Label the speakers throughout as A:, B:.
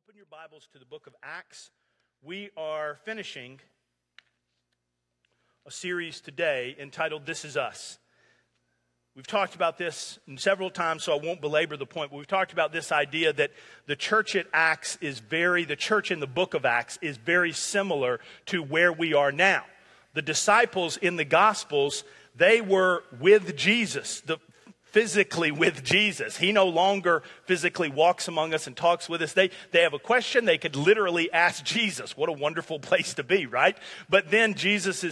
A: Open your Bibles to the book of Acts. We are finishing a series today entitled This Is Us. We've talked about this several times, so I won't belabor the point, but we've talked about this idea that the church at Acts the church in the book of Acts is very similar to where we are now. The disciples in the Gospels, they were with Jesus, physically with Jesus. He no longer physically walks among us and talks with us. They have a question, they could literally ask Jesus. What a wonderful place to be, right? But then Jesus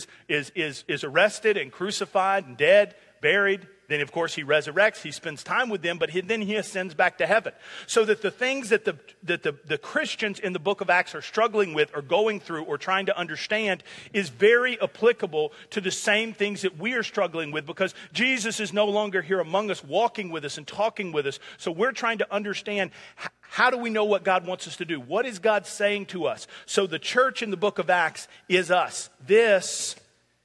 A: is arrested and crucified and dead, buried. Then, of course, he resurrects. He spends time with them, but then he ascends back to heaven. So that the things that the Christians in the book of Acts are struggling with or going through or trying to understand is very applicable to the same things that we are struggling with, because Jesus is no longer here among us, walking with us and talking with us. So we're trying to understand, how do we know what God wants us to do? What is God saying to us? So the church in the book of Acts is us. This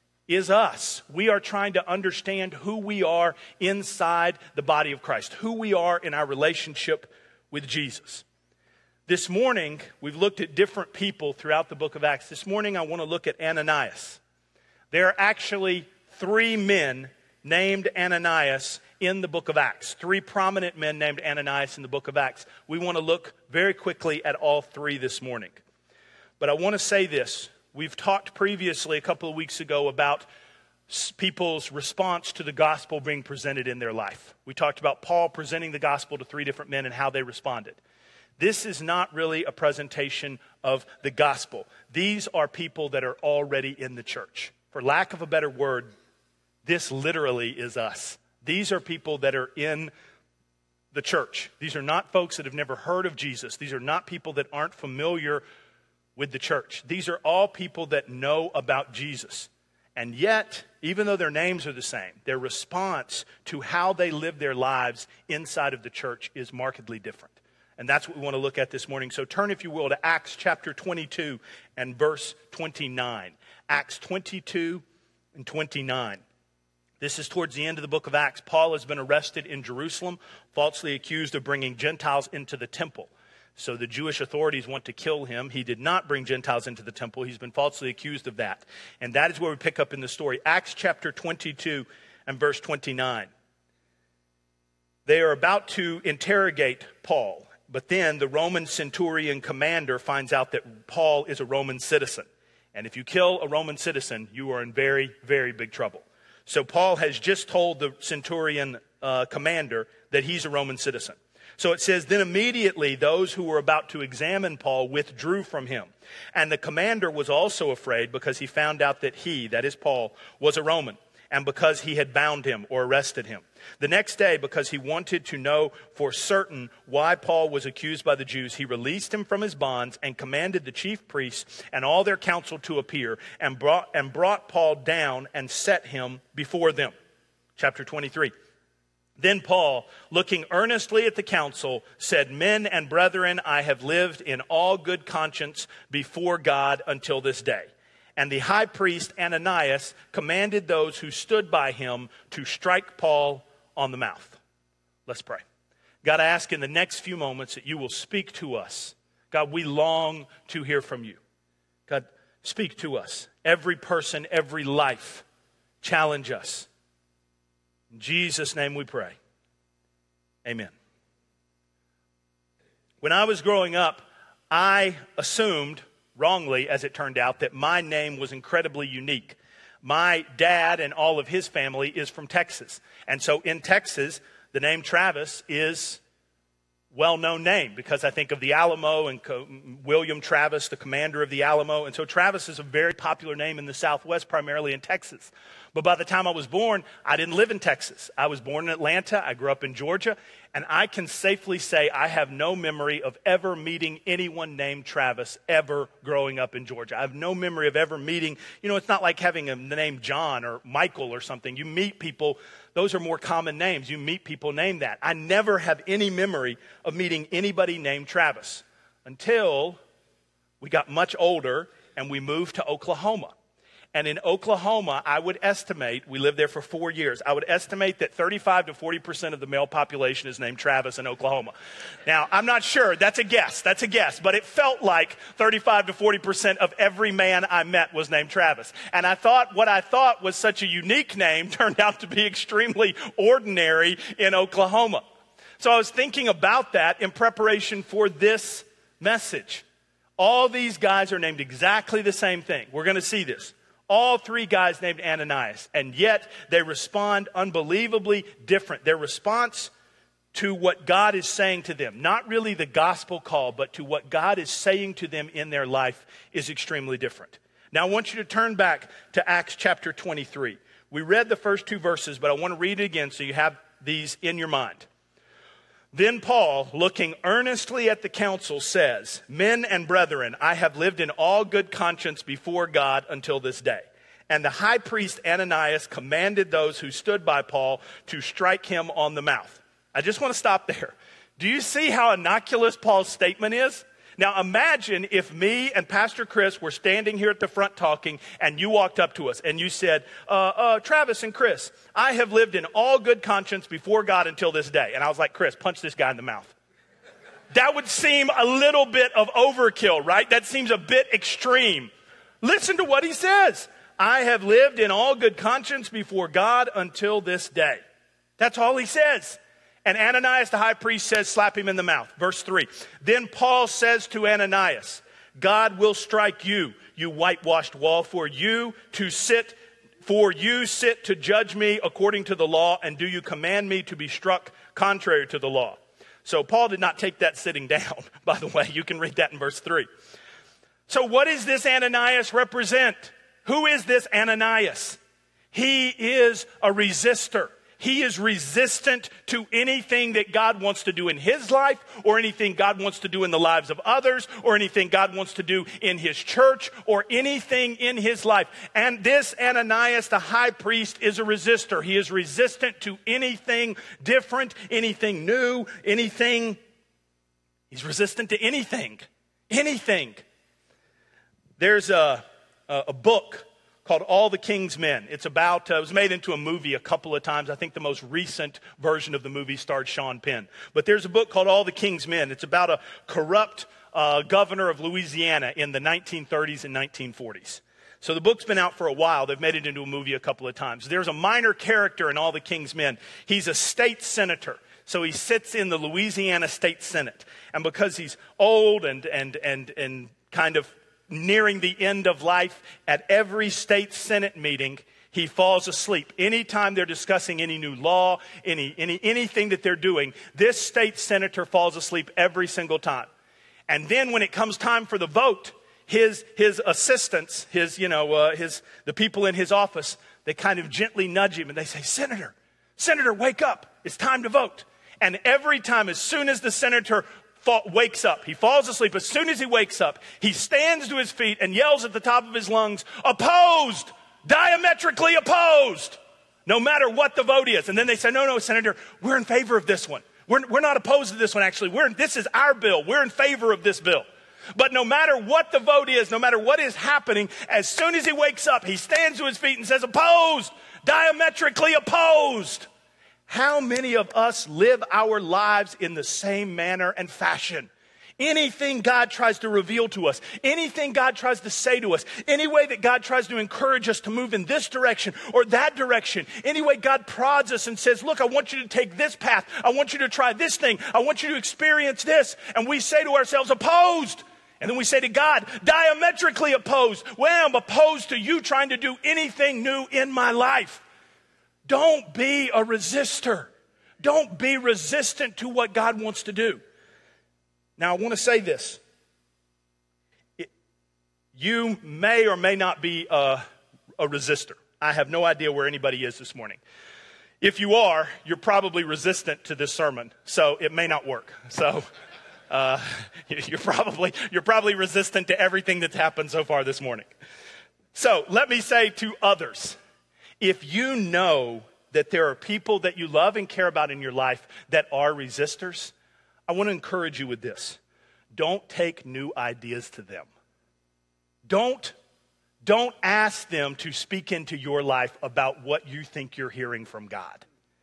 A: is us. We are trying to understand who we are inside the body of Christ, who we are in our relationship with Jesus. This morning, we've looked at different people throughout the book of Acts. This morning, I want to look at Ananias. There are actually 3 men named Ananias in the book of Acts. 3 prominent men named Ananias in the book of Acts. We want to look very quickly at all 3 this morning. But I want to say this. We've talked previously a couple of weeks ago about people's response to the gospel being presented in their life. We talked about Paul presenting the gospel to 3 different men and how they responded. This is not really a presentation of the gospel. These are people that are already in the church. For lack of a better word, this literally is us. These are people that are in the church. These are not folks that have never heard of Jesus. These are not people that aren't familiar with the church. These are all people that know about Jesus. And yet, even though their names are the same, their response to how they live their lives inside of the church is markedly different. And that's what we want to look at this morning. So turn, if you will, to Acts chapter 22 and verse 29. Acts 22 and 29. This is towards the end of the book of Acts. Paul has been arrested in Jerusalem, falsely accused of bringing Gentiles into the temple. So the Jewish authorities want to kill him. He did not bring Gentiles into the temple. He's been falsely accused of that. And that is where we pick up in the story. Acts chapter 22 and verse 29. They are about to interrogate Paul. But then the Roman centurion commander finds out that Paul is a Roman citizen. And if you kill a Roman citizen, you are in very, very big trouble. So Paul has just told the centurion commander that he's a Roman citizen. So it says, then immediately those who were about to examine Paul withdrew from him. And the commander was also afraid, because he found out that he, that is Paul, was a Roman, and because he had bound him or arrested him. The next day, because he wanted to know for certain why Paul was accused by the Jews, he released him from his bonds and commanded the chief priests and all their council to appear, and brought Paul down and set him before them. Chapter 23. Then Paul, looking earnestly at the council, said, men and brethren, I have lived in all good conscience before God until this day. And the high priest Ananias commanded those who stood by him to strike Paul on the mouth. Let's pray. God, I ask in the next few moments that you will speak to us. God, we long to hear from you. God, speak to us. Every person, every life, challenge us. In Jesus' name we pray. Amen. When I was growing up, I assumed, wrongly as it turned out, that my name was incredibly unique. My dad and all of his family is from Texas. And so in Texas, the name Travis is a well-known name, because I think of the Alamo and William Travis, the commander of the Alamo. And so Travis is a very popular name in the Southwest, primarily in Texas. But by the time I was born, I didn't live in Texas. I was born in Atlanta. I grew up in Georgia. And I can safely say I have no memory of ever meeting anyone named Travis ever growing up in Georgia. I have no memory of ever meeting, it's not like having the name John or Michael or something. You meet people, those are more common names. You meet people named that. I never have any memory of meeting anybody named Travis until we got much older and we moved to Oklahoma. And in Oklahoma, I would estimate, we lived there for 4 years, I would estimate that 35 to 40% of the male population is named Travis in Oklahoma. Now, I'm not sure. That's a guess. But it felt like 35 to 40% of every man I met was named Travis. And I thought what I thought was such a unique name turned out to be extremely ordinary in Oklahoma. So I was thinking about that in preparation for this message. All these guys are named exactly the same thing. We're going to see this. All three guys named Ananias, and yet they respond unbelievably different. Their response to what God is saying to them, not really the gospel call, but to what God is saying to them in their life, is extremely different. Now I want you to turn back to Acts chapter 23. We read the first 2 verses, but I want to read it again so you have these in your mind. Then Paul, looking earnestly at the council, says, "Men and brethren, I have lived in all good conscience before God until this day." And the high priest Ananias commanded those who stood by Paul to strike him on the mouth. I just want to stop there. Do you see how innocuous Paul's statement is? Now imagine if me and Pastor Chris were standing here at the front talking and you walked up to us and you said, Travis and Chris, I have lived in all good conscience before God until this day. And I was like, Chris, punch this guy in the mouth. That would seem a little bit of overkill, right? That seems a bit extreme. Listen to what he says. I have lived in all good conscience before God until this day. That's all he says. And Ananias the high priest says, slap him in the mouth. Verse 3. Then Paul says to Ananias, God will strike you, you whitewashed wall, for you sit to judge me according to the law, and do you command me to be struck contrary to the law? So Paul did not take that sitting down, by the way. You can read that in verse 3. So what does this Ananias represent? Who is this Ananias? He is a resistor. He is resistant to anything that God wants to do in his life, or anything God wants to do in the lives of others, or anything God wants to do in his church, or anything in his life. And this Ananias, the high priest, is a resistor. He is resistant to anything different, anything new, anything. He's resistant to anything. Anything. There's a book called All the King's Men. It's about, it was made into a movie a couple of times. I think the most recent version of the movie starred Sean Penn. But there's a book called All the King's Men. It's about a corrupt governor of Louisiana in the 1930s and 1940s. So the book's been out for a while. They've made it into a movie a couple of times. There's a minor character in All the King's Men. He's a state senator. So he sits in the Louisiana State Senate. And because he's old and kind of nearing the end of life, at every state senate meeting, he falls asleep. Anytime they're discussing any new law, anything that they're doing, this state senator falls asleep every single time. And then when it comes time for the vote, his assistants, the people in his office, they kind of gently nudge him and they say, Senator, wake up. It's time to vote. And every time, as soon as the senator wakes up, he falls asleep. As soon as he wakes up, he stands to his feet and yells at the top of his lungs, opposed, diametrically opposed, no matter what the vote is. And then they say, no, Senator, we're in favor of this one. We're not opposed to this one, actually. This is our bill. We're in favor of this bill. But no matter what the vote is, no matter what is happening, as soon as he wakes up, he stands to his feet and says, opposed, diametrically opposed. How many of us live our lives in the same manner and fashion? Anything God tries to reveal to us, anything God tries to say to us, any way that God tries to encourage us to move in this direction or that direction, any way God prods us and says, look, I want you to take this path. I want you to try this thing. I want you to experience this. And we say to ourselves, opposed. And then we say to God, diametrically opposed. Well, I'm opposed to you trying to do anything new in my life. Don't be a resistor. Don't be resistant to what God wants to do. Now, I want to say this. You may or may not be a resistor. I have no idea where anybody is this morning. If you are, you're probably resistant to this sermon, so it may not work. So you're probably resistant to everything that's happened so far this morning. So let me say to others, if you know that there are people that you love and care about in your life that are resistors, I want to encourage you with this. Don't take new ideas to them. Don't Don't ask them to speak into your life about what you think you're hearing from God.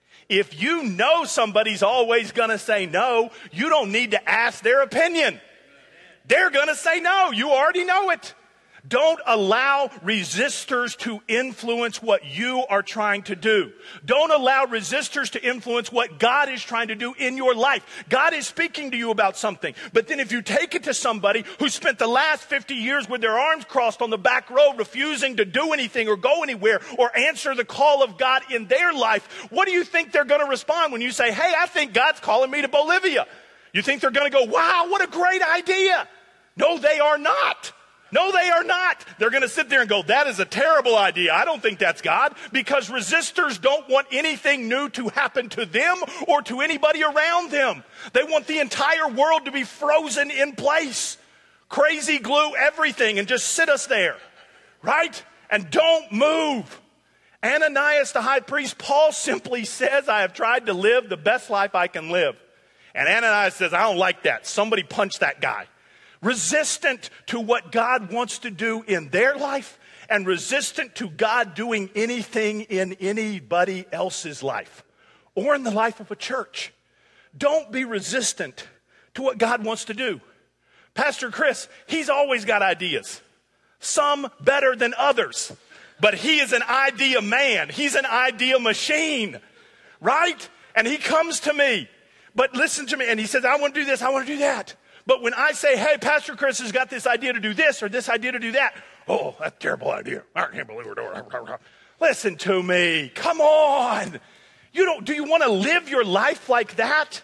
A: If you know somebody's always going to say no, you don't need to ask their opinion. They're going to say no. You already know it. Don't allow resistors to influence what you are trying to do. Don't allow resistors to influence what God is trying to do in your life. God is speaking to you about something. But then if you take it to somebody who spent the last 50 years with their arms crossed on the back row, refusing to do anything or go anywhere or answer the call of God in their life, what do you think they're going to respond when you say, hey, I think God's calling me to Bolivia? You think they're going to go, wow, what a great idea. No, they are not. No, they are not. They're going to sit there and go, that is a terrible idea. I don't think that's God, because resistors don't want anything new to happen to them or to anybody around them. They want the entire world to be frozen in place. Crazy glue everything and just sit us there, right? And don't move. Ananias, the high priest, Paul simply says, I have tried to live the best life I can live. And Ananias says, I don't like that. Somebody punch that guy. Resistant to what God wants to do in their life and resistant to God doing anything in anybody else's life or in the life of a church. Don't be resistant to what God wants to do. Pastor Chris, he's always got ideas, some better than others, but he is an idea man. He's an idea machine, right? And he comes to me, but listen to me, and he says, I want to do this, I want to do that. But when I say, hey, Pastor Chris has got this idea to do this or this idea to do that, oh, that's a terrible idea. I can't believe we're doing it. Listen to me. Come on. Do you want to live your life like that?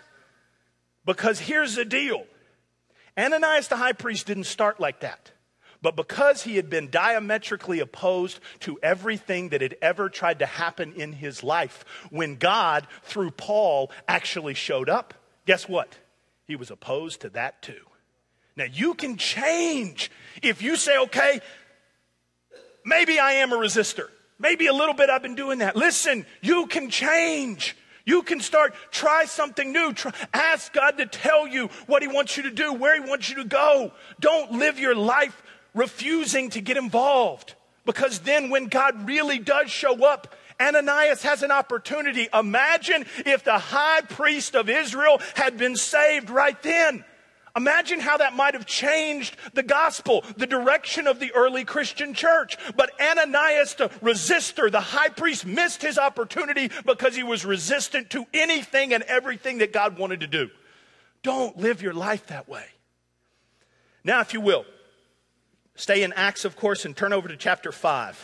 A: Because here's the deal. Ananias the high priest didn't start like that. But because he had been diametrically opposed to everything that had ever tried to happen in his life, when God, through Paul, actually showed up, guess what? He was opposed to that too. Now you can change. If you say, okay, maybe I am a resistor. Maybe a little bit I've been doing that. Listen, you can change. You can try something new. Ask God to tell you what he wants you to do, where he wants you to go. Don't live your life refusing to get involved. Because then when God really does show up, Ananias has an opportunity. Imagine if the high priest of Israel had been saved right then. Imagine how that might have changed the gospel, the direction of the early Christian church. But Ananias, the resistor, the high priest, missed his opportunity because he was resistant to anything and everything that God wanted to do. Don't live your life that way. Now, if you will, stay in Acts, of course, and turn over to chapter 5.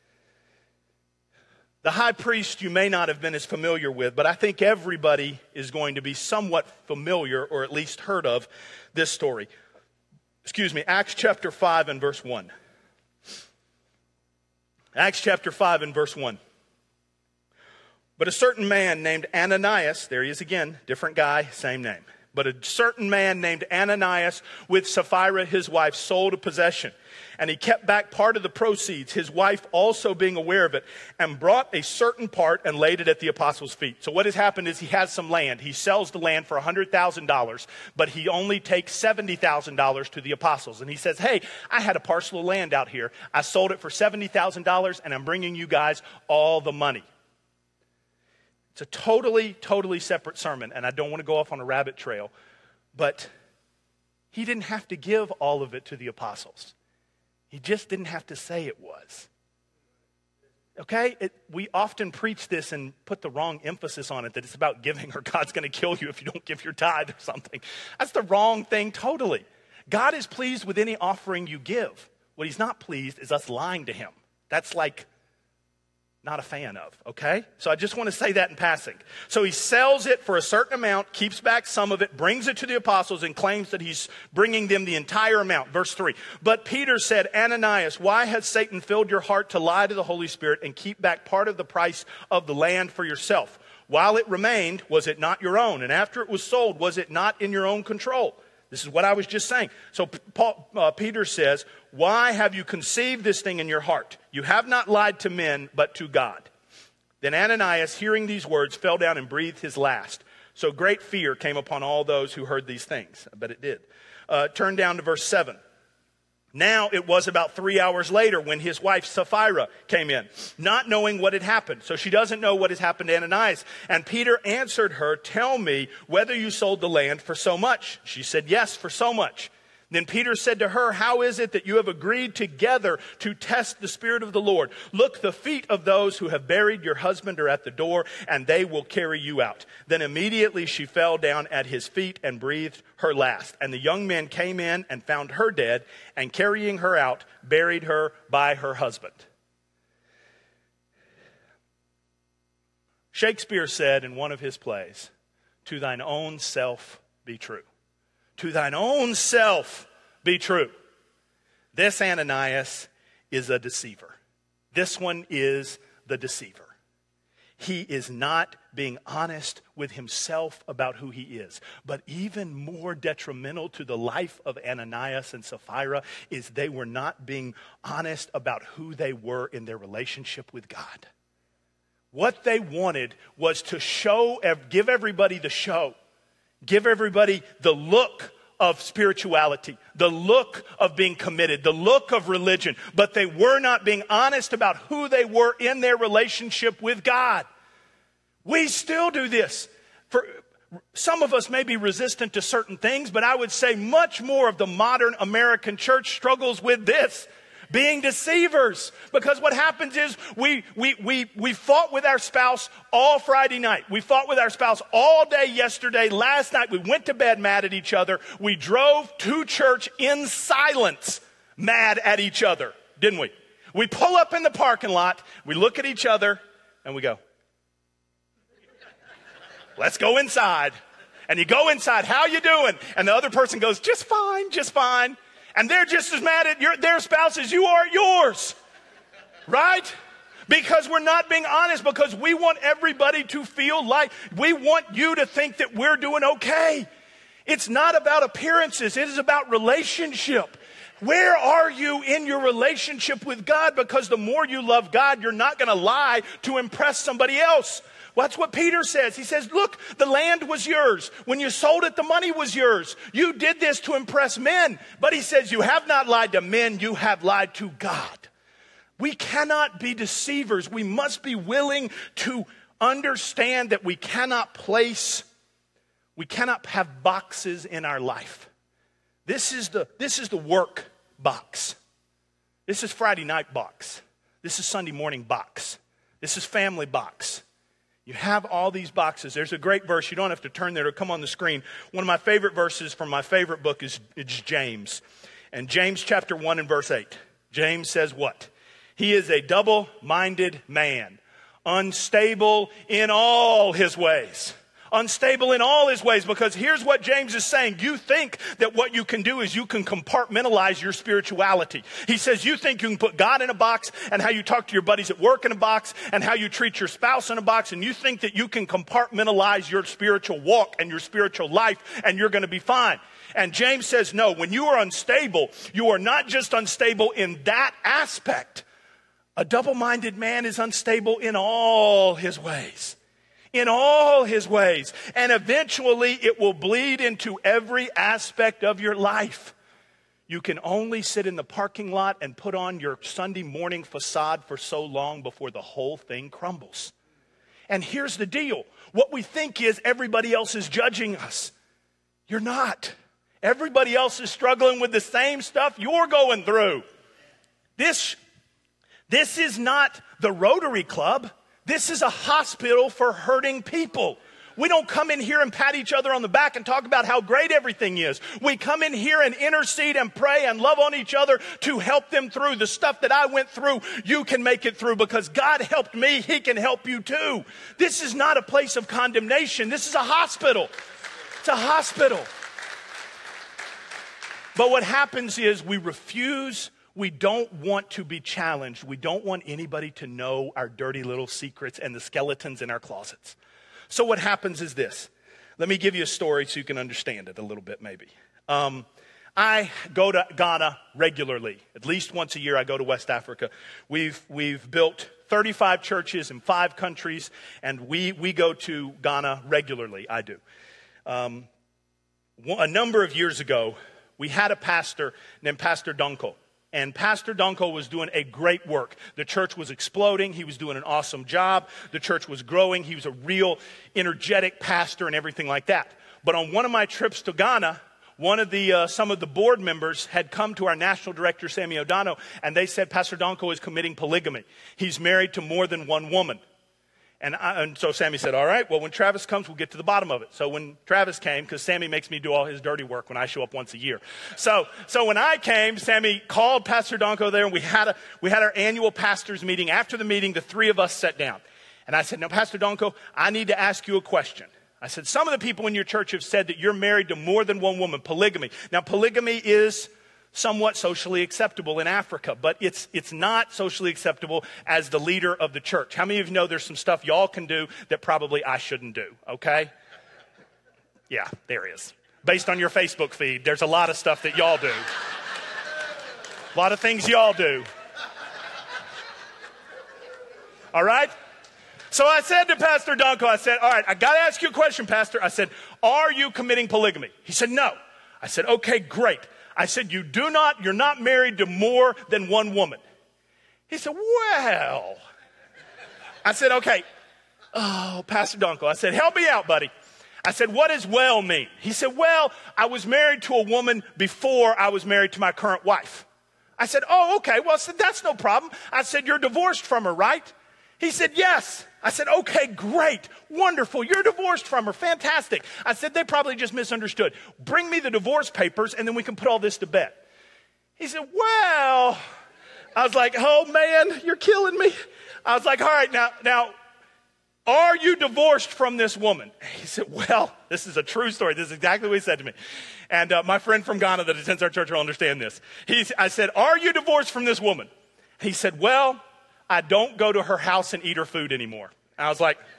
A: The high priest you may not have been as familiar with, but I think everybody is going to be somewhat familiar or at least heard of this story. Acts chapter 5 and verse 1. Acts chapter 5 and verse 1. But a certain man named Ananias, there he is again, different guy, same name. But a certain man named Ananias with Sapphira his wife sold a possession. And he kept back part of the proceeds, his wife also being aware of it, and brought a certain part and laid it at the apostles' feet. So what has happened is he has some land. He sells the land for $100,000, but he only takes $70,000 to the apostles. And he says, hey, I had a parcel of land out here. I sold it for $70,000, and I'm bringing you guys all the money. It's a totally separate sermon, and I don't want to go off on a rabbit trail, but he didn't have to give all of it to the apostles. He just didn't have to say it was. Okay? We often preach this and put the wrong emphasis on it, that it's about giving or God's going to kill you if you don't give your tithe or something. That's the wrong thing totally. God is pleased with any offering you give. What he's not pleased is us lying to him. That's like not a fan of, okay? So I just want to say that in passing. So he sells it for a certain amount, keeps back some of it, brings it to the apostles, and claims that he's bringing them the entire amount. Verse 3, but Peter said, Ananias, why has Satan filled your heart to lie to the Holy Spirit and keep back part of the price of the land for yourself? While it remained, was it not your own? And after it was sold, was it not in your own control? This is what I was just saying. So Peter says, why have you conceived this thing in your heart? You have not lied to men, but to God. Then Ananias, hearing these words, fell down and breathed his last. So great fear came upon all those who heard these things. I bet it did. Turn down to verse 7. Now it was about 3 hours later when his wife Sapphira came in, not knowing what had happened. So she doesn't know what has happened to Ananias. And Peter answered her, "Tell me whether you sold the land for so much." She said, "Yes, for so much." Then Peter said to her, "How is it that you have agreed together to test the Spirit of the Lord? Look, the feet of those who have buried your husband are at the door, and they will carry you out." Then immediately she fell down at his feet and breathed her last. And the young men came in and found her dead, and carrying her out, buried her by her husband. Shakespeare said in one of his plays, "To thine own self be true." To thine own self be true. This Ananias is a deceiver. This one is the deceiver. He is not being honest with himself about who he is. But even more detrimental to the life of Ananias and Sapphira is they were not being honest about who they were in their relationship with God. What they wanted was to give everybody the show. Give everybody the look of spirituality, the look of being committed, the look of religion. But they were not being honest about who they were in their relationship with God. We still do this. For some of us may be resistant to certain things, but I would say much more of the modern American church struggles with this. Being deceivers. Because what happens is we fought with our spouse all Friday night. We fought with our spouse all day yesterday. Last night we went to bed mad at each other. We drove to church in silence mad at each other, didn't we? We pull up in the parking lot. We look at each other and we go, "Let's go inside." And you go inside. "How you doing?" And the other person goes, "Just fine, just fine." And they're just as mad at their spouse as you are at yours. Right? Because we're not being honest. Because we want everybody to feel like, we want you to think that we're doing okay. It's not about appearances. It is about relationship. Where are you in your relationship with God? Because the more you love God, you're not going to lie to impress somebody else. Well, that's what Peter says. He says, look, the land was yours. When you sold it, the money was yours. You did this to impress men. But he says, you have not lied to men, you have lied to God. We cannot be deceivers. We must be willing to understand that we cannot have boxes in our life. This is the work box. This is Friday night box. This is Sunday morning box. This is family box. You have all these boxes. There's a great verse. You don't have to turn there. It'll come on the screen. One of my favorite verses from my favorite book is James. And James chapter 1 and verse 8. James says what? He is a double-minded man, unstable in all his ways. Unstable in all his ways, because here's what James is saying. You think that what you can do is you can compartmentalize your spirituality. He says you think you can put God in a box, and how you talk to your buddies at work in a box, and how you treat your spouse in a box, and you think that you can compartmentalize your spiritual walk and your spiritual life, and you're going to be fine. And James says, no, when you are unstable, you are not just unstable in that aspect. A double-minded man is unstable in all his ways. In all his ways. And eventually it will bleed into every aspect of your life. You can only sit in the parking lot and put on your Sunday morning facade for so long before the whole thing crumbles. And here's the deal. What we think is everybody else is judging us. You're not. Everybody else is struggling with the same stuff you're going through. This is not the Rotary Club. This is a hospital for hurting people. We don't come in here and pat each other on the back and talk about how great everything is. We come in here and intercede and pray and love on each other to help them through the stuff that I went through. You can make it through because God helped me. He can help you too. This is not a place of condemnation. This is a hospital. It's a hospital. But what happens is we refuse. We don't want to be challenged. We don't want anybody to know our dirty little secrets and the skeletons in our closets. So what happens is this. Let me give you a story so you can understand it a little bit maybe. I go to Ghana regularly. At least once a year I go to West Africa. We've built 35 churches in 5 countries, and we go to Ghana regularly. I do. A number of years ago, we had a pastor named Pastor Dunkel. and Pastor Donko was doing a great work. The church was exploding. He was doing an awesome job. The church was growing. He was a real energetic pastor and everything like that. But on one of my trips to Ghana, some of the board members had come to our national director, Sammy O'Donnell, and they said, Pastor Donko is committing polygamy. He's married to more than one woman. And so Sammy said, all right, well, when Travis comes, we'll get to the bottom of it. So when Travis came, because Sammy makes me do all his dirty work when I show up once a year. So when I came, Sammy called Pastor Donko there, and we had our annual pastors meeting. After the meeting, the three of us sat down. And I said, now, Pastor Donko, I need to ask you a question. I said, some of the people in your church have said that you're married to more than one woman, polygamy. Now, polygamy is somewhat socially acceptable in Africa, but it's not socially acceptable as the leader of the church. How many of you know there's some stuff y'all can do that probably I shouldn't do, okay? Yeah, there is. Based on your Facebook feed, there's a lot of stuff that y'all do. A lot of things y'all do. All right? So I said to Pastor Donko, I said, all right, I got to ask you a question, Pastor. I said, are you committing polygamy? He said, no. I said, okay, great. I said, you're not married to more than one woman. He said, well. I said, okay. Oh, Pastor Donko. I said, help me out, buddy. I said, what does well mean? He said, well, I was married to a woman before I was married to my current wife. I said, oh, okay. Well, I said, that's no problem. I said, you're divorced from her, right? He said, yes. I said, okay, great, wonderful. You're divorced from her. Fantastic. I said, they probably just misunderstood. Bring me the divorce papers and then we can put all this to bed. He said, well, I was like, oh man, you're killing me. I was like, all right, now, are you divorced from this woman? He said, well, this is a true story. This is exactly what he said to me. And my friend from Ghana that attends our church will understand this. I said, are you divorced from this woman? He said, well, I don't go to her house and eat her food anymore. I was like,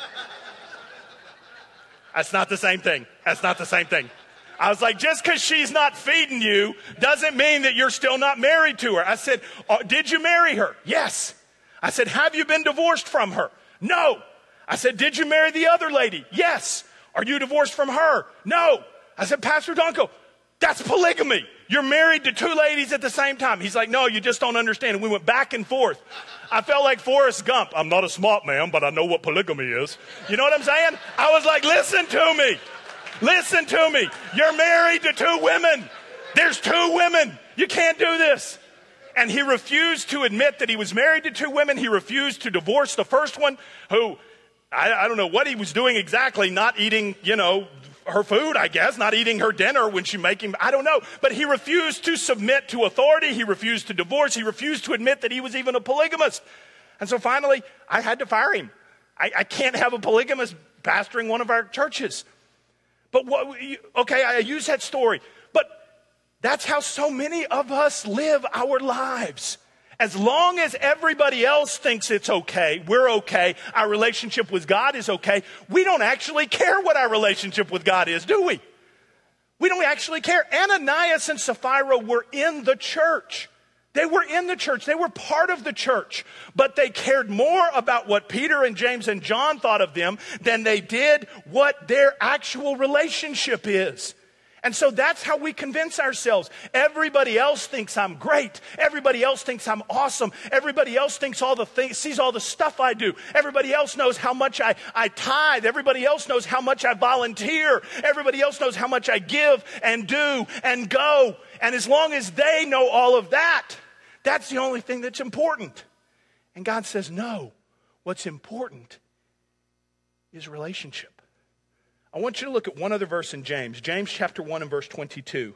A: that's not the same thing. That's not the same thing. I was like, just because she's not feeding you doesn't mean that you're still not married to her. I said, did you marry her? Yes. I said, have you been divorced from her? No. I said, did you marry the other lady? Yes. Are you divorced from her? No. I said, Pastor Donko, that's polygamy. You're married to two ladies at the same time. He's like, no, you just don't understand. And we went back and forth. I felt like Forrest Gump. I'm not a smart man, but I know what polygamy is. You know what I'm saying? I was like, listen to me. Listen to me. You're married to two women. There's two women. You can't do this. And he refused to admit that he was married to two women. He refused to divorce the first one, who, I don't know what he was doing exactly, not eating, her food, I guess, not eating her dinner when she make him, I don't know. But he refused to submit to authority. He refused to divorce. He refused to admit that he was even a polygamist. And so finally, I had to fire him. I can't have a polygamist pastoring one of our churches. But I use that story. But that's how so many of us live our lives. As long as everybody else thinks it's okay, we're okay, our relationship with God is okay, we don't actually care what our relationship with God is, do we? We don't actually care. Ananias and Sapphira were in the church. They were in the church. They were part of the church. But they cared more about what Peter and James and John thought of them than they did what their actual relationship is. And so that's how we convince ourselves. Everybody else thinks I'm great. Everybody else thinks I'm awesome. Everybody else thinks sees all the stuff I do. Everybody else knows how much I tithe. Everybody else knows how much I volunteer. Everybody else knows how much I give and do and go. And as long as they know all of that, that's the only thing that's important. And God says, no, what's important is relationship. I want you to look at one other verse in James. James chapter 1 and verse 22.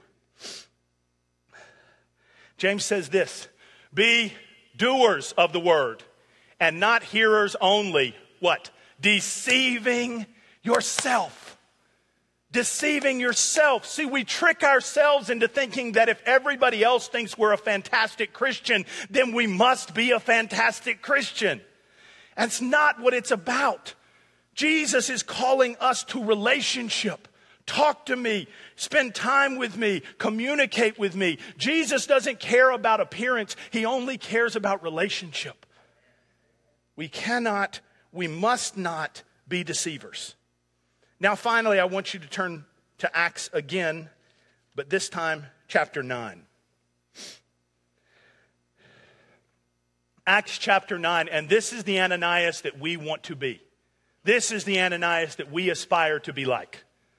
A: James says this, be doers of the word and not hearers only. What? Deceiving yourself. Deceiving yourself. See, we trick ourselves into thinking that if everybody else thinks we're a fantastic Christian, then we must be a fantastic Christian. That's not what it's about. Jesus is calling us to relationship. Talk to me, spend time with me, communicate with me. Jesus doesn't care about appearance. He only cares about relationship. We must not be deceivers. Now, finally, I want you to turn to Acts again, but this time, chapter 9. Acts chapter 9, and this is the Ananias that we want to be. This is the Ananias that we aspire to be like.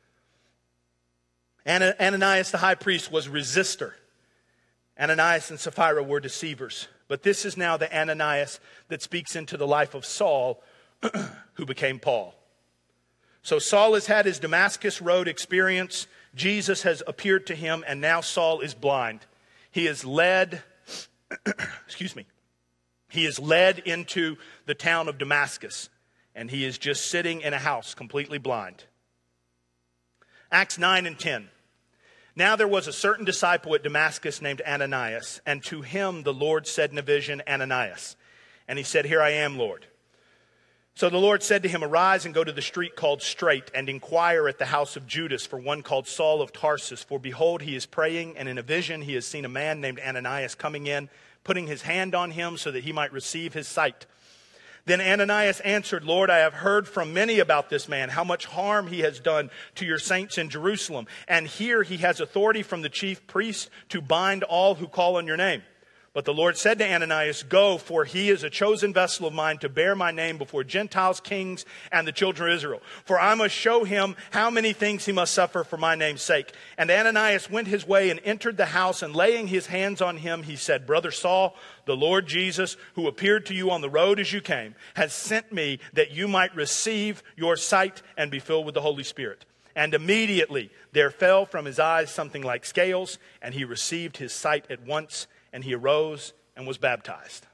A: Ananias the high priest was a resistor. Ananias and Sapphira were deceivers. But this is now the Ananias that speaks into the life of Saul, who became Paul. So Saul has had his Damascus Road experience. Jesus has appeared to him, and now Saul is blind. He is led, he is led into the town of Damascus, and he is just sitting in a house completely blind. Acts 9 and 10. Now there was a certain disciple at Damascus named Ananias, and to him the Lord said in a vision, Ananias. And he said, Here I am, Lord. So the Lord said to him, Arise and go to the street called Straight, and inquire at the house of Judas for one called Saul of Tarsus. For behold, he is praying, and in a vision he has seen a man named Ananias coming in, putting his hand on him so that he might receive his sight. Then Ananias answered, Lord, I have heard from many about this man, how much harm he has done to your saints in Jerusalem. And here he has authority from the chief priests to bind all who call on your name. But the Lord said to Ananias, Go, for he is a chosen vessel of mine to bear my name before Gentiles, kings, and the children of Israel. For I must show him how many things he must suffer for my name's sake. And Ananias went his way and entered the house, and laying his hands on him, he said, Brother Saul, the Lord Jesus, who appeared to you on the road as you came, has sent me that you might receive your sight and be filled with the Holy Spirit. And immediately there fell from his eyes something like scales, and he received his sight at once. And he arose and was baptized.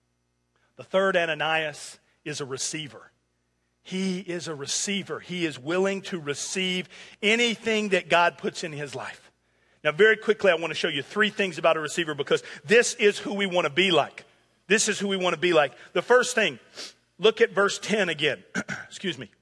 A: The third Ananias is a receiver. He is a receiver. He is willing to receive anything that God puts in his life. Now, very quickly, I want to show you three things about a receiver because this is who we want to be like. This is who we want to be like. The first thing, look at verse 10 again. Excuse me.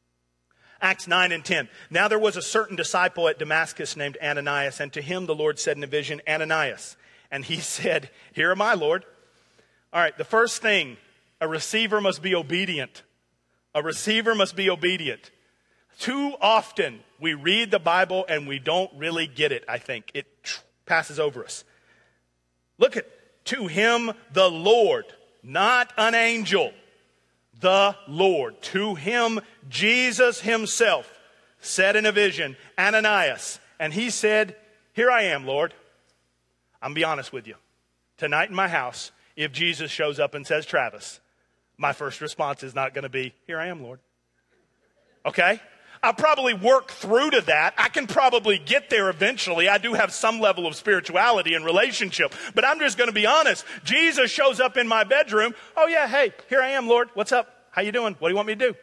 A: Acts 9 and 10. Now there was a certain disciple at Damascus named Ananias, and to him the Lord said in a vision, Ananias. And he said, Here am I, Lord. All right, the first thing, a receiver must be obedient. A receiver must be obedient. Too often we read the Bible and we don't really get it, I think. It passes over us. Look at, to him the Lord, not an angel. The Lord. To him Jesus himself said in a vision, Ananias. And he said, Here I am, Lord. I'm going to be honest with you. Tonight in my house, if Jesus shows up and says, Travis, my first response is not going to be, Here I am, Lord. Okay? I'll probably work through to that. I can probably get there eventually. I do have some level of spirituality and relationship. But I'm just going to be honest. Jesus shows up in my bedroom. Oh, yeah, hey, here I am, Lord. What's up? How you doing? What do you want me to do?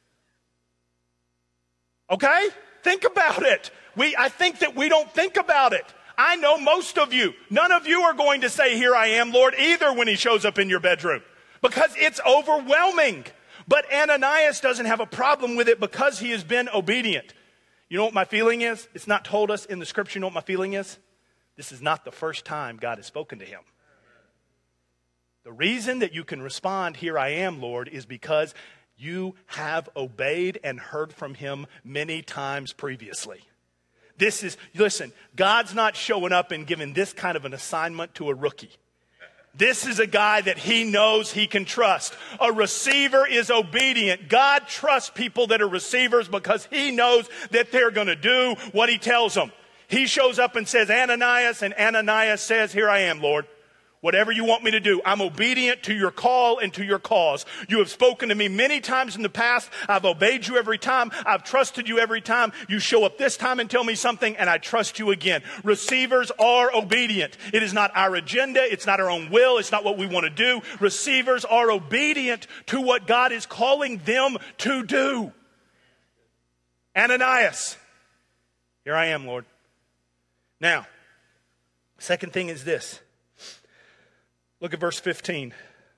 A: Okay? Think about it. I think that we don't think about it. I know most of you, none of you are going to say, Here I am, Lord, either when he shows up in your bedroom. Because it's overwhelming. But Ananias doesn't have a problem with it because he has been obedient. You know what my feeling is? It's not told us in the scripture. You know what my feeling is? This is not the first time God has spoken to him. The reason that you can respond, Here I am, Lord, is because you have obeyed and heard from him many times previously. Listen, God's not showing up and giving this kind of an assignment to a rookie. This is a guy that he knows he can trust. A receiver is obedient. God trusts people that are receivers because he knows that they're going to do what he tells them. He shows up and says, Ananias, and Ananias says, Here I am, Lord. Whatever you want me to do, I'm obedient to your call and to your cause. You have spoken to me many times in the past. I've obeyed you every time. I've trusted you every time. You show up this time and tell me something, and I trust you again. Receivers are obedient. It is not our agenda. It's not our own will. It's not what we want to do. Receivers are obedient to what God is calling them to do. Ananias, here I am, Lord. Now, second thing is this. Look at verse 15.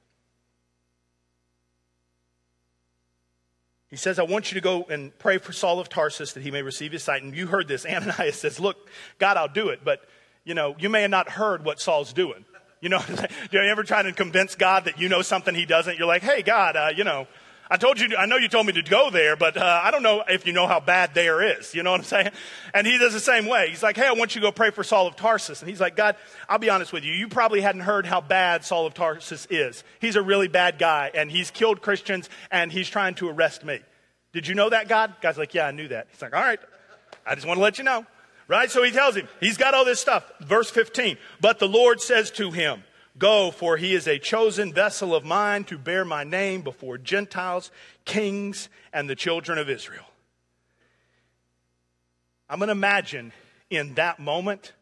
A: He says, I want you to go and pray for Saul of Tarsus that he may receive his sight. And you heard this. Ananias says, Look, God, I'll do it. But, you may have not heard what Saul's doing. Do you ever try to convince God that you know something he doesn't? You're like, Hey, God, I know you told me to go there, but I don't know if you know how bad there is. You know what I'm saying? And he does the same way. He's like, hey, I want you to go pray for Saul of Tarsus. And he's like, God, I'll be honest with you. You probably hadn't heard how bad Saul of Tarsus is. He's a really bad guy, and he's killed Christians, and he's trying to arrest me. Did you know that, God? God's like, yeah, I knew that. He's like, all right, I just want to let you know. Right? So he tells him, he's got all this stuff. Verse 15, but the Lord says to him, go, for he is a chosen vessel of mine to bear my name before Gentiles, kings, and the children of Israel. I'm going to imagine in that moment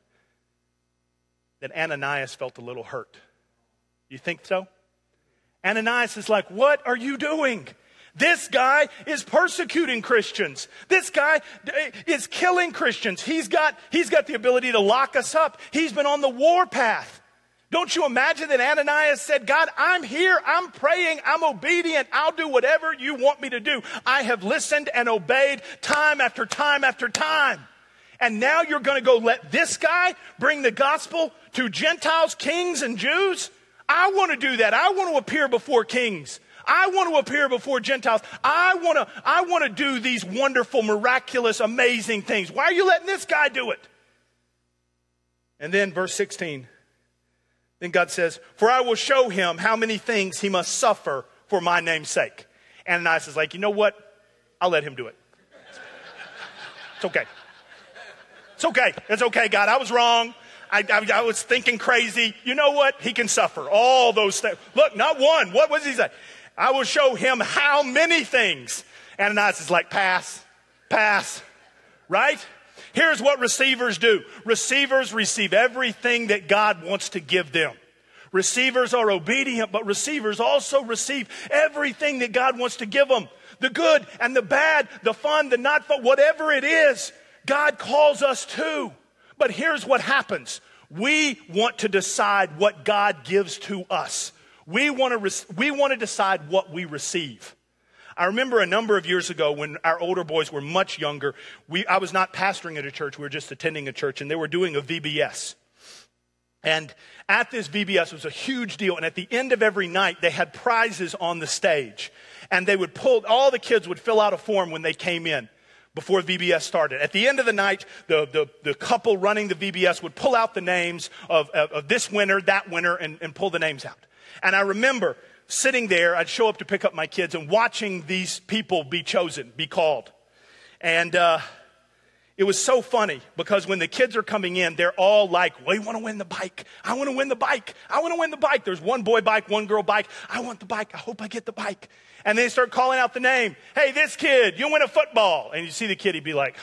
A: that Ananias felt a little hurt. You think so? Ananias is like, what are you doing? This guy is persecuting Christians. This guy is killing Christians. He's got the ability to lock us up. He's been on the war path. Don't you imagine that Ananias said, God, I'm here, I'm praying, I'm obedient, I'll do whatever you want me to do. I have listened and obeyed time after time after time. And now you're going to go let this guy bring the gospel to Gentiles, kings, and Jews? I want to do that. I want to appear before kings. I want to appear before Gentiles. I want to do these wonderful, miraculous, amazing things. Why are you letting this guy do it? And then verse 16. Then God says, for I will show him how many things he must suffer for my name's sake. Ananias is like, you know what? I'll let him do it. It's okay. It's okay. It's okay, God. I was wrong. I was thinking crazy. You know what? He can suffer all those things. Look, not one. What was he say? I will show him how many things. Ananias is like, pass, right? Here's what receivers do. Receivers receive everything that God wants to give them. Receivers are obedient, but receivers also receive everything that God wants to give them. The good and the bad, the fun, the not fun, whatever it is, God calls us to. But here's what happens. We want to decide what God gives to us. We want to decide what we receive. I remember a number of years ago when our older boys were much younger, I was not pastoring at a church, we were just attending a church, and they were doing a VBS. And at this VBS, it was a huge deal, and at the end of every night, they had prizes on the stage. And they would all the kids would fill out a form when they came in before VBS started. At the end of the night, the couple running the VBS would pull out the names of this winner, that winner, and pull the names out. And I remember sitting there, I'd show up to pick up my kids and watching these people be chosen, be called. And it was so funny because when the kids are coming in, they're all like, we want to win the bike. I want to win the bike. I want to win the bike. There's one boy bike, one girl bike. I want the bike. I hope I get the bike. And they start calling out the name. Hey, this kid, you win a football. And you see the kid, he'd be like,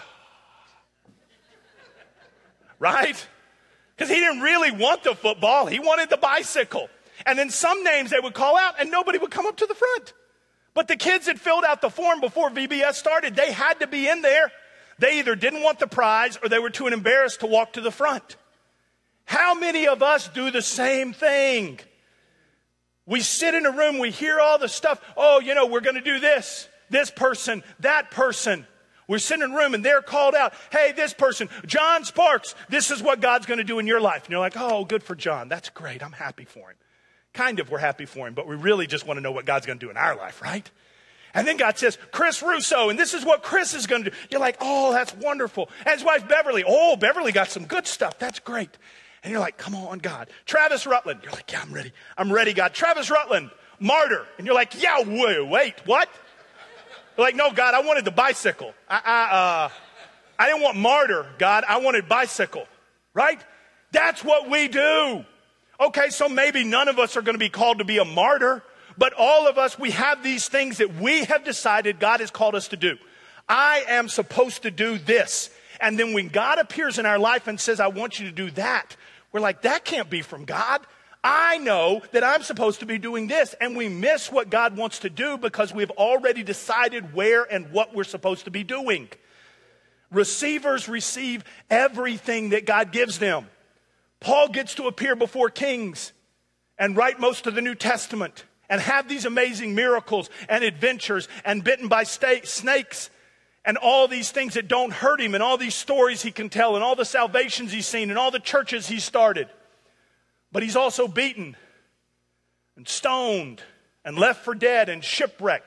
A: right? Because he didn't really want the football. He wanted the bicycle. And then some names they would call out and nobody would come up to the front. But the kids had filled out the form before VBS started. They had to be in there. They either didn't want the prize or they were too embarrassed to walk to the front. How many of us do the same thing? We sit in a room, we hear all the stuff. Oh, we're going to do this person, that person. We're sitting in a room and they're called out. Hey, this person, John Sparks, this is what God's going to do in your life. And you're like, oh, good for John. That's great. I'm happy for him. Kind of, we're happy for him, but we really just want to know what God's going to do in our life, right? And then God says, Chris Russo, and this is what Chris is going to do. You're like, oh, that's wonderful. And his wife, Beverly. Oh, Beverly got some good stuff. That's great. And you're like, come on, God. Travis Rutland. You're like, yeah, I'm ready. I'm ready, God. Travis Rutland, martyr. And you're like, yeah, wait, what? You're like, no, God, I wanted the bicycle. I didn't want martyr, God. I wanted bicycle, right? That's what we do. Okay, so maybe none of us are going to be called to be a martyr, but all of us, we have these things that we have decided God has called us to do. I am supposed to do this. And then when God appears in our life and says, I want you to do that, we're like, that can't be from God. I know that I'm supposed to be doing this. And we miss what God wants to do because we've already decided where and what we're supposed to be doing. Receivers receive everything that God gives them. Paul gets to appear before kings and write most of the New Testament and have these amazing miracles and adventures and bitten by snakes and all these things that don't hurt him and all these stories he can tell and all the salvations he's seen and all the churches he's started. But he's also beaten and stoned and left for dead and shipwrecked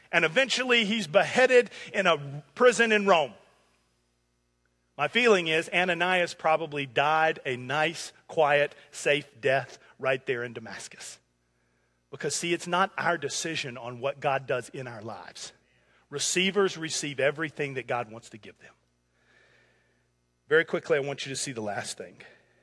A: And eventually he's beheaded in a prison in Rome. My feeling is Ananias probably died a nice, quiet, safe death right there in Damascus. Because see, it's not our decision on what God does in our lives. Receivers receive everything that God wants to give them. Very quickly, I want you to see the last thing.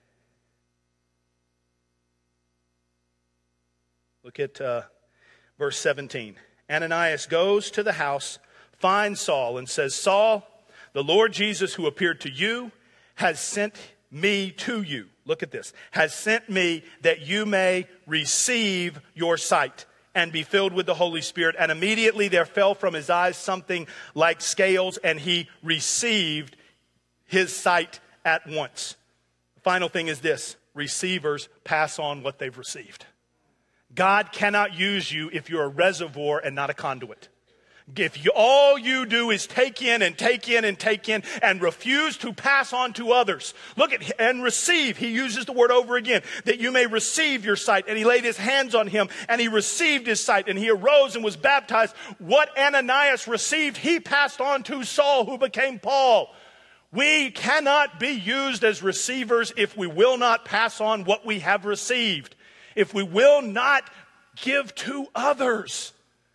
A: Look at verse 17. Ananias goes to the house, finds Saul, and says, Saul, the Lord Jesus who appeared to you has sent me to you. Look at this. Has sent me that you may receive your sight and be filled with the Holy Spirit. And immediately there fell from his eyes something like scales, and he received his sight at once. The final thing is this. Receivers pass on what they've received. God cannot use you if you're a reservoir and not a conduit. If all you do is take in and take in and take in and refuse to pass on to others. Look at, and receive. He uses the word over again, that you may receive your sight. And he laid his hands on him and he received his sight and he arose and was baptized. What Ananias received, he passed on to Saul, who became Paul. We cannot be used as receivers if we will not pass on what we have received. If we will not give to others.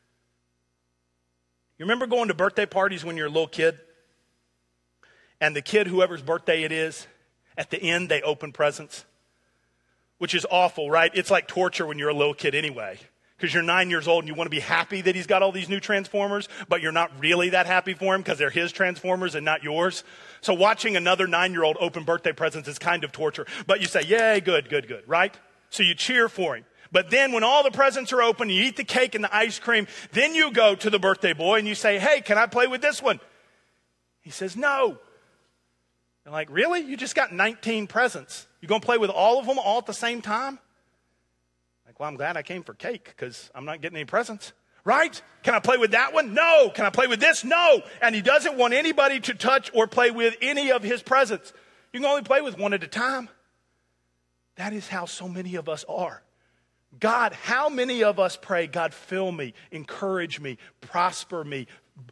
A: You remember going to birthday parties when you're a little kid? And the kid, whoever's birthday it is, at the end they open presents? Which is awful, right? It's like torture when you're a little kid anyway. Because you're 9 years old and you want to be happy that he's got all these new Transformers, but you're not really that happy for him because they're his Transformers and not yours. So watching another 9-year-old open birthday presents is kind of torture. But you say, yay, good, good, good, right? So you cheer for him. But then when all the presents are open, you eat the cake and the ice cream, then you go to the birthday boy and you say, hey, can I play with this one? He says, no. You're like, really? You just got 19 presents. You going to play with all of them all at the same time? Like, well, I'm glad I came for cake because I'm not getting any presents. Right? Can I play with that one? No. Can I play with this? No. And he doesn't want anybody to touch or play with any of his presents. You can only play with one at a time. That is how so many of us are. God, how many of us pray, God, fill me, encourage me, prosper me,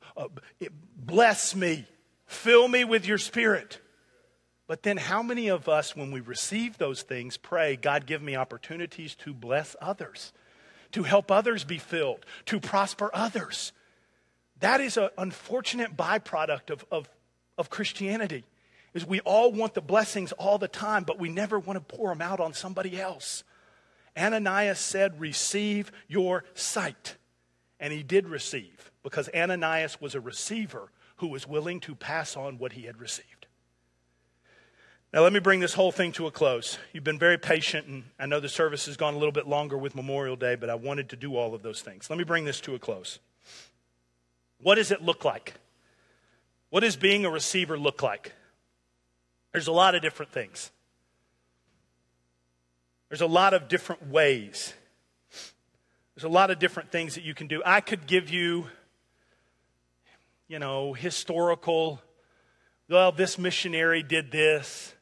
A: bless me, fill me with your Spirit. But then how many of us, when we receive those things, pray, God, give me opportunities to bless others, to help others be filled, to prosper others? That is an unfortunate byproduct of Christianity, is we all want the blessings all the time, but we never want to pour them out on somebody else. Ananias said, receive your sight. And he did receive, because Ananias was a receiver who was willing to pass on what he had received. Now let me bring this whole thing to a close. You've been very patient, and I know the service has gone a little bit longer with Memorial Day, but I wanted to do all of those things. Let me bring this to a close. What does it look like? What does being a receiver look like? There's a lot of different things. There's a lot of different ways. There's a lot of different things that you can do. I could give you, historical, well, this missionary did this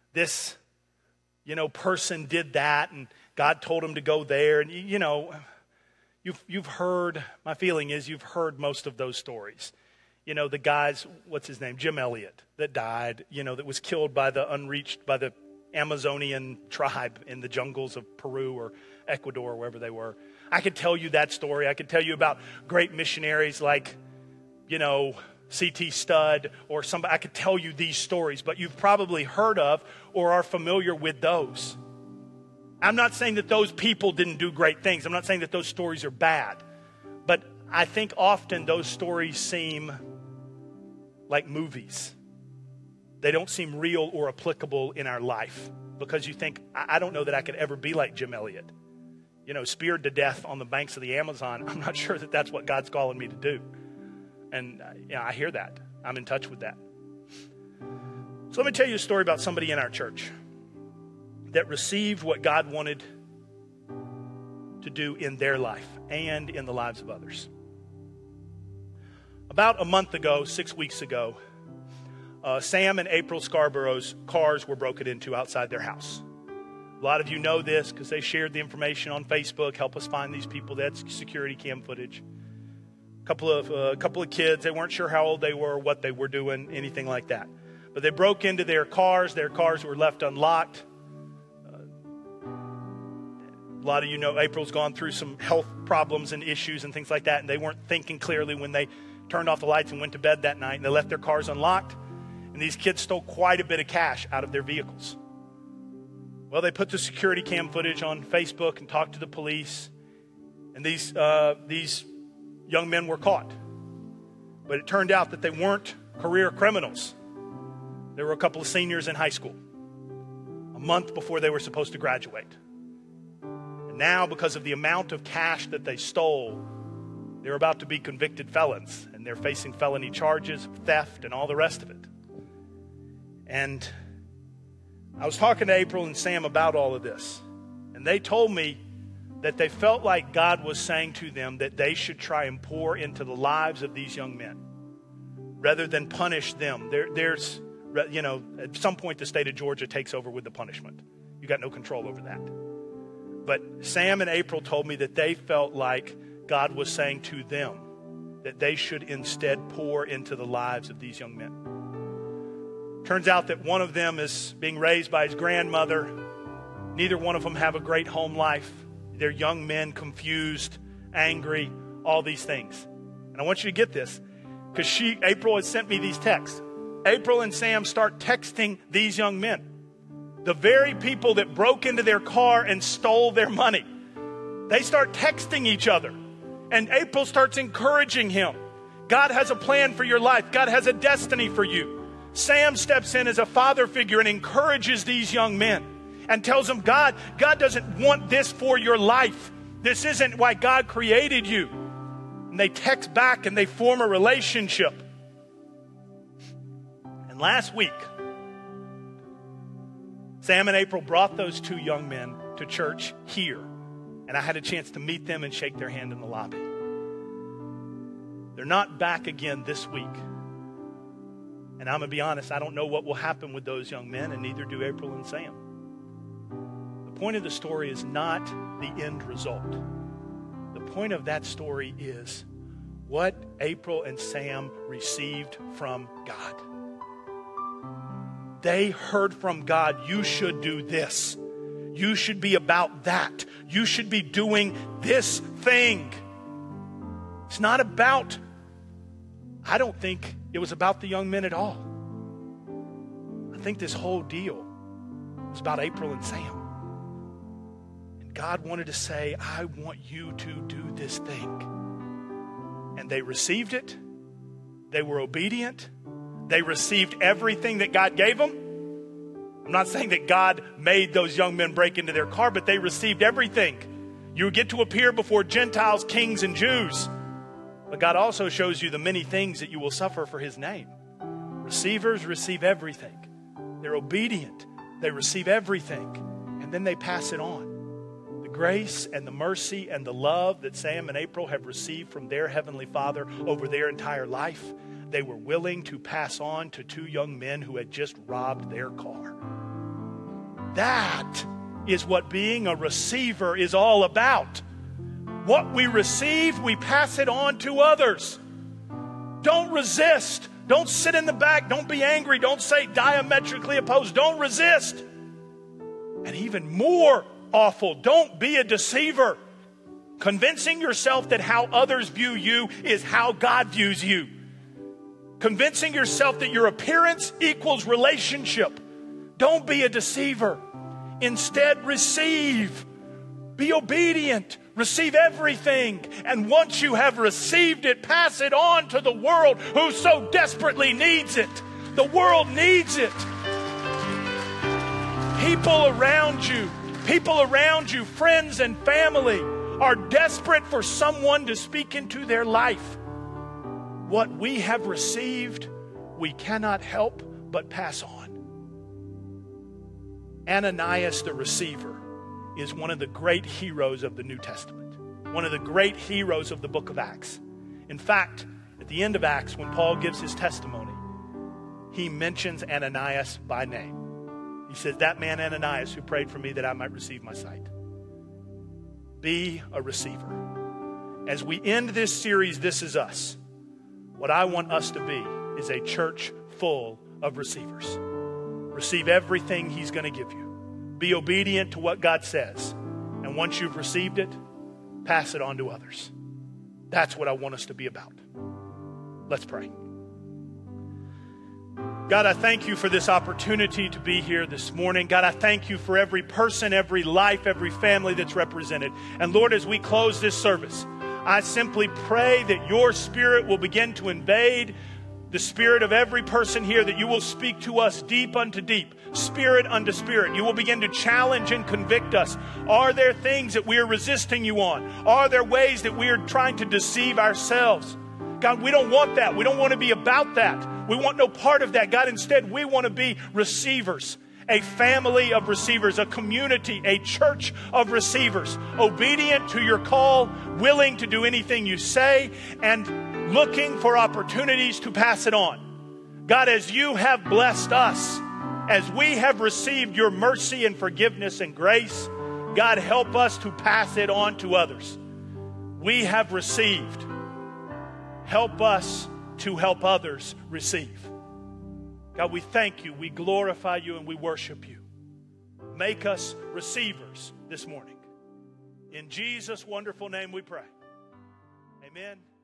A: person did that, and God told him to go there. And, you've heard, my feeling is you've heard most of those stories. The guy's, what's his name, Jim Elliot, that died, that was killed by the Amazonian tribe in the jungles of Peru or Ecuador, wherever they were. I could tell you that story. I could tell you about great missionaries like, C.T. Studd or somebody. I could tell you these stories, but you've probably heard of or are familiar with those. I'm not saying that those people didn't do great things. I'm not saying that those stories are bad, but I think often those stories seem like movies. They don't seem real or applicable in our life because you think, I don't know that I could ever be like Jim Elliot. Speared to death on the banks of the Amazon. I'm not sure that that's what God's calling me to do. And I hear that. I'm in touch with that. So let me tell you a story about somebody in our church that received what God wanted to do in their life and in the lives of others. About a month ago, 6 weeks ago, Sam and April Scarborough's cars were broken into outside their house. A lot of you know this because they shared the information on Facebook. Help us find these people. That's security cam footage. couple of kids. They weren't sure how old they were, what they were doing, anything like that. But they broke into their cars. Their cars were left unlocked. A lot of you know April's gone through some health problems and issues and things like that, and they weren't thinking clearly when they turned off the lights and went to bed that night, and they left their cars unlocked, and these kids stole quite a bit of cash out of their vehicles. Well, they put the security cam footage on Facebook and talked to the police, and these young men were caught. But it turned out that they weren't career criminals. They were a couple of seniors in high school, a month before they were supposed to graduate. And now, because of the amount of cash that they stole, they're about to be convicted felons, and they're facing felony charges, theft, and all the rest of it. And I was talking to April and Sam about all of this, and they told me that they felt like God was saying to them that they should try and pour into the lives of these young men rather than punish them. There's, at some point the state of Georgia takes over with the punishment. You got no control over that. But Sam and April told me that they felt like God was saying to them that they should instead pour into the lives of these young men. Turns out that one of them is being raised by his grandmother. Neither one of them have a great home life. They're young men, confused, angry, all these things. And I want you to get this, because April has sent me these texts. April and Sam start texting these young men, the very people that broke into their car and stole their money. They start texting each other, and April starts encouraging him. God has a plan for your life. God has a destiny for you. Sam steps in as a father figure and encourages these young men and tells them, God doesn't want this for your life. This isn't why God created you. And they text back and they form a relationship. And last week, Sam and April brought those two young men to church here. And I had a chance to meet them and shake their hand in the lobby. They're not back again this week. And I'm going to be honest, I don't know what will happen with those young men, and neither do April and Sam. The point of the story is not the end result. The point of that story is what April and Sam received from God. They heard from God, you should do this. You should be about that. You should be doing this thing. It's not about, I don't think it was about the young men at all. I think this whole deal was about April and Sam. And God wanted to say, I want you to do this thing. And they received it. They were obedient. They received everything that God gave them. I'm not saying that God made those young men break into their car, but they received everything. You get to appear before Gentiles, kings, and Jews. But God also shows you the many things that you will suffer for his name. Receivers receive everything. They're obedient. They receive everything. And then they pass it on. The grace and the mercy and the love that Sam and April have received from their Heavenly Father over their entire life, they were willing to pass on to two young men who had just robbed their car. That is what being a receiver is all about. What we receive, we pass it on to others. Don't resist. Don't sit in the back. Don't be angry. Don't say diametrically opposed. Don't resist. And even more awful, don't be a deceiver. Convincing yourself that how others view you is how God views you. Convincing yourself that your appearance equals relationship. Don't be a deceiver. Instead, receive. Be obedient. Receive everything. And once you have received it, pass it on to the world who so desperately needs it. The world needs it. People around you, friends and family, are desperate for someone to speak into their life. What we have received, we cannot help but pass on. Ananias the receiver is one of the great heroes of the New Testament, one of the great heroes of the book of Acts. In fact, at the end of Acts, when Paul gives his testimony, he mentions Ananias by name. He says, that man Ananias who prayed for me that I might receive my sight. Be a receiver. as we end this series, This Is Us, what I want us to be is a church full of receivers. Receive everything He's going to give you. Be obedient to what God says. And once you've received it, pass it on to others. That's what I want us to be about. Let's pray. God, I thank you for this opportunity to be here this morning. God, I thank you for every person, every life, every family that's represented. And Lord, as we close this service, I simply pray that your Spirit will begin to invade the spirit of every person here, that you will speak to us deep unto deep, spirit unto spirit. You will begin to challenge and convict us. Are there things that we are resisting you on? Are there ways that we are trying to deceive ourselves? God, we don't want that. We don't want to be about that. We want no part of that. God, instead, we want to be receivers, a family of receivers, a community, a church of receivers, obedient to your call, willing to do anything you say, and looking for opportunities to pass it on. God, as you have blessed us, as we have received your mercy and forgiveness and grace, God, help us to pass it on to others. We have received. Help us to help others receive. God, we thank you, we glorify you, and we worship you. Make us receivers this morning. In Jesus' wonderful name we pray. Amen.